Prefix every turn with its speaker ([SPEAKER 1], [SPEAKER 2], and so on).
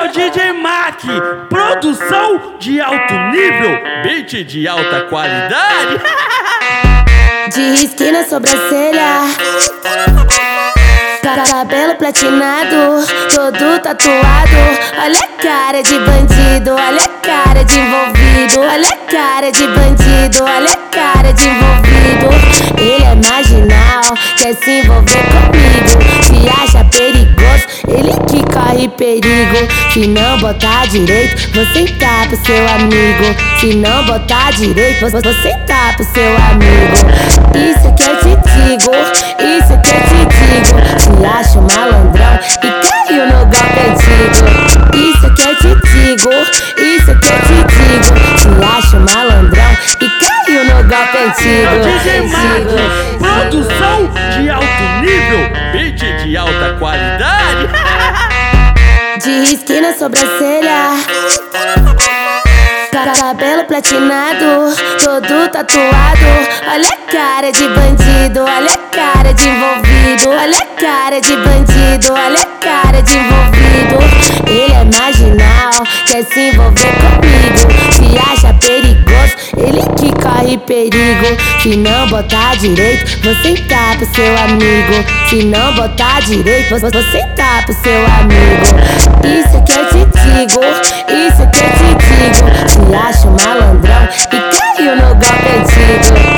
[SPEAKER 1] o DJ Mac, produção de alto nível, beat de alta qualidade.
[SPEAKER 2] De risquinho na sobrancelha, cabelo platinado, todo tatuado. Olha a cara de bandido, olha a cara de envolvido. Olha a cara de bandido, olha a cara de envolvido. Ele é marginal, quer se envolver comigo. Se acha perigoso, ele que corre perigo. Se não botar direito, vou sentar pro seu amigo. Se não botar direito, vou sentar pro seu amigo. Isso que eu te digo, isso que eu te digo. Se acha um malandrão e caiu no golpe antigo. Isso que eu te digo, isso que eu te digo. Se acha um malandrão e caiu no golpe antigo.
[SPEAKER 1] DJ Mac, produção de alto nível, beat de alta qualidade.
[SPEAKER 2] De risquinho na sobrancelha, cabelo platinado, todo tatuado. Olha a cara de bandido, olha a cara de envolvido. Olha a cara de bandido, olha a cara de envolvido. Ele é marginal, quer se envolver comigo. Se acha perigoso, ele que corre perigo. Se não botar direito, vou sentar pro seu amigo. Se não botar direito, vou sentar pro seu amigo. Isso que eu te digo, isso que eu te digo. Se acha um malandrão e caiu no golpe antigo.